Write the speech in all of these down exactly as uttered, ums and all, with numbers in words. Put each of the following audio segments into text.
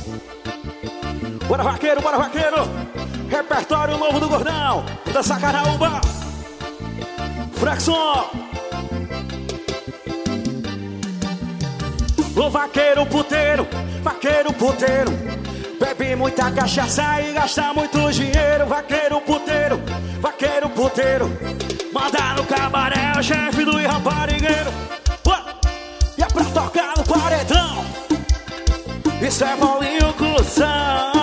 Bora vaqueiro, bora vaqueiro. Repertório novo do Gordão, da Sacaraúba. Frexon. O vaqueiro puteiro, vaqueiro puteiro, bebe muita cachaça e gasta muito dinheiro. Vaqueiro puteiro, vaqueiro puteiro, manda no cabaré o chefe do raparigueiro. E é pra tocar no paredão, isso é Paulinho Cusão.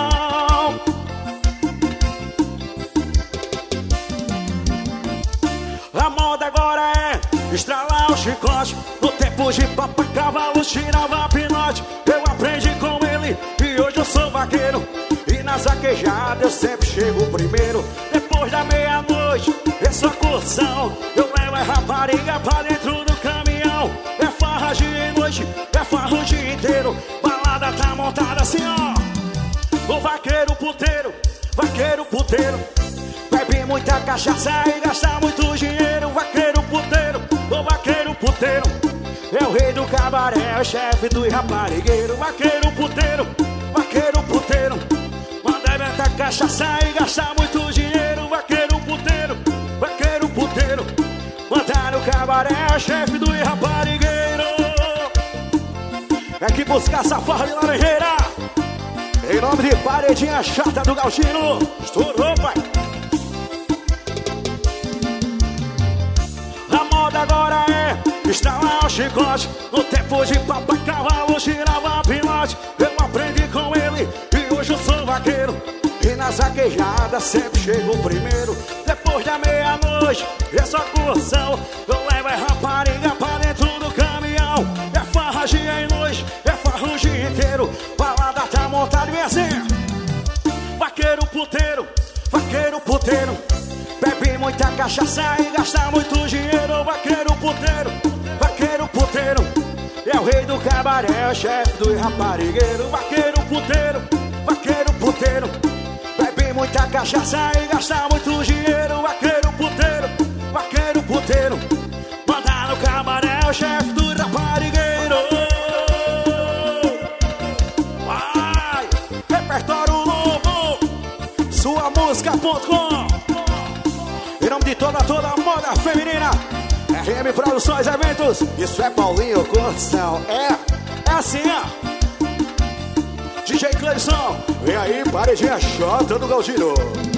A moda agora é estralar o chicote. No tempo de papai cavalo tirava pinote. Eu aprendi com ele e hoje eu sou vaqueiro. E nas vaquejadas eu sempre chego primeiro. Depois da meia-noite, é só curtição. Eu levo a rapariga pra dentro do caminhão. É farra dia e noite, é farra o dia inteiro. Balada tá montada assim, ó. O vaqueiro puteiro, vaqueiro puteiro, bebe muita cachaça e gasta muito dinheiro. Vaqueiro puteiro, o vaqueiro puteiro, é o rei do cabaré, é o chefe do raparigueiro. Vaqueiro puteiro, vaqueiro puteiro, manda muita cachaça e gasta muito dinheiro. Vaqueiro puteiro, vaqueiro puteiro, manda no cabaré, é o chefe do raparigueiro. É que buscar essa farra de laranjeira, em nome de Paredinha Chata do Gauchino. Estourou, pai. A moda agora é estralar o chicote. No tempo de papai cavalo girava pinote. Eu aprendi com ele e hoje eu sou vaqueiro. E nas vaquejadas sempre chego primeiro. Depois da meia-noite, é só curtição. Eu levo a rapariga pra dentro do caminhão. É farra dia e noite, é farra o dia inteiro. Balada tá montada e vem assim. Vaqueiro puteiro, vaqueiro puteiro, bebe muita cachaça e gasta muito dinheiro. Vaqueiro puteiro, vaqueiro puteiro, é o rei do cabaré, é o chefe do raparigueiro. Vaqueiro puteiro, vaqueiro puteiro, bebe muita cachaça e gasta muito dinheiro. Vaqueiro puteiro, vaqueiro puteiro, manda no cabaré, é o chefe do raparigueiro. Vai, repertório novo, sua música ponto com. Em nome de toda, toda a moda feminina, R M Produções Eventos, isso é Paulinho Cusão. É, é assim, ó. D J Cleison, vem aí, Paredinha Chata do Gauchino.